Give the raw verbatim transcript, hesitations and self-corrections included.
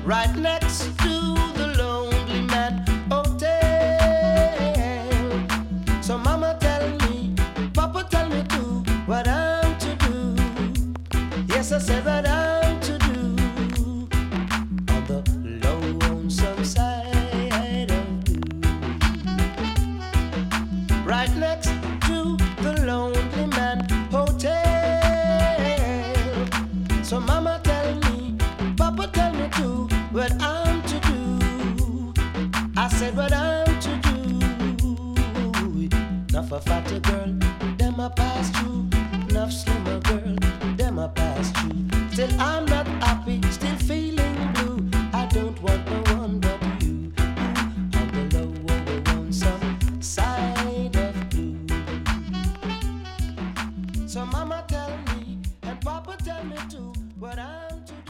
right next to the Lonely Man Hotel. So mama tell me, papa tell me too, what I'm to do. Yes, I said what I'm to do. On the lonesome side of you, right next to the Lonely Man Hotel. So mama tell me, papa tell me too, what I'm to do. I said what I'm to do. Enough a fatter girl, them a pass through. Enough slimmer girl, them a pass through. Still I'm not happy, still feeling blue. I don't want no one but you. On the lower lonesome side of blue. So mama tell me, and papa tell me too, what I'm to do.